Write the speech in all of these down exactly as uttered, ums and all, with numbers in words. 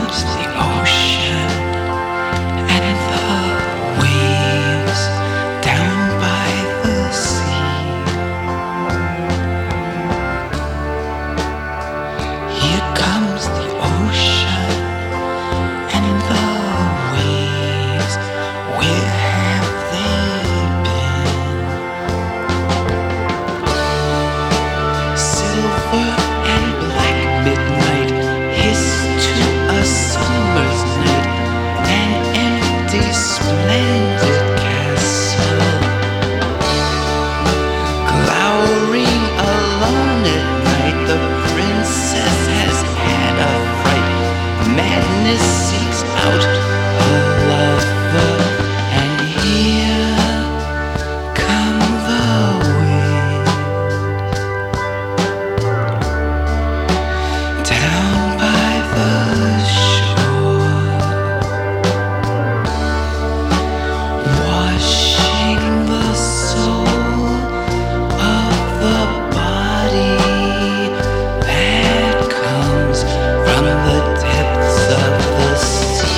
comes the ocean and the waves down by the sea. Here comes the ocean and the waves. Where have they been? Silver and black midnight hiss to a summer's night, an empty splendid castle, glowering alone at night. The princess has had a fright. Madness seeks out a lover, and here come the winds down by the shore, washing the soul of the body that comes from the depths of the sea.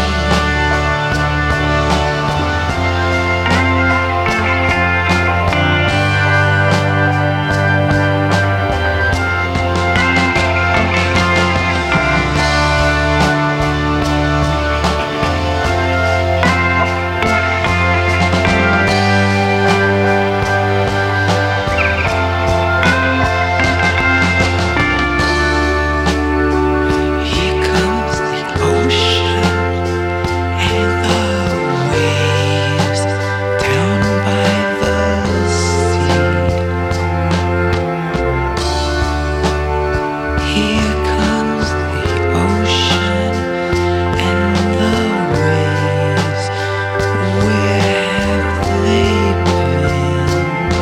Here comes the ocean and the waves down by the sea. Here comes the ocean and the waves. Where have they been?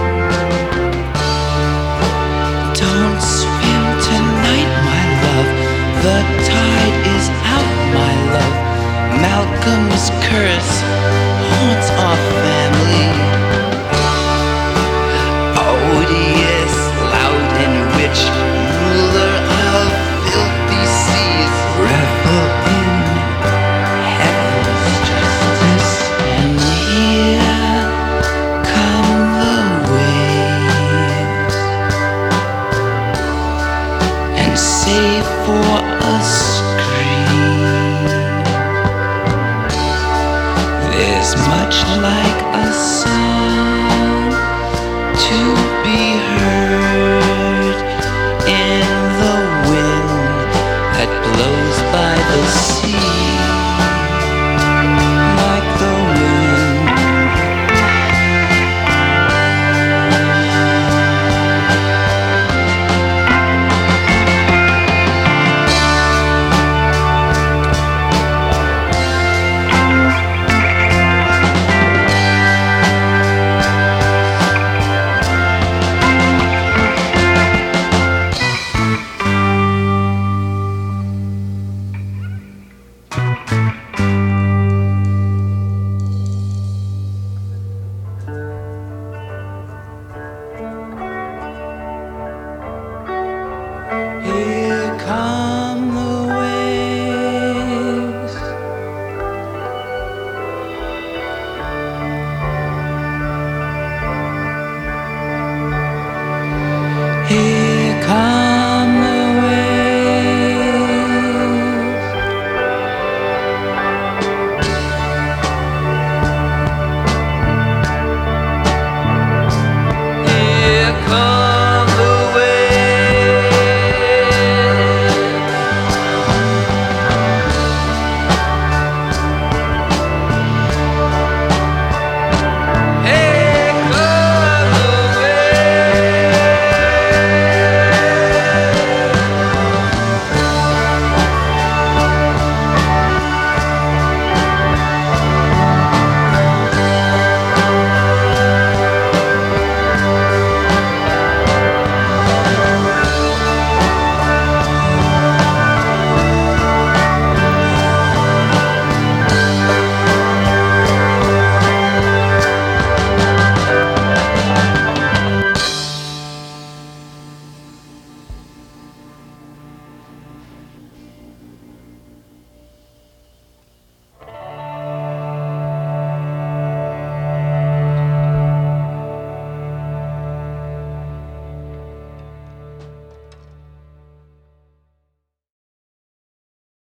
Don't swim tonight, my love. The tide is out, my love. Malcolm's curse haunts our family. Odious, loud and rich, ruler of filthy seas, revel in heaven's justice. And here come the waves, and save for a scream. There's much like a song to be heard in the wind that blows by the sea.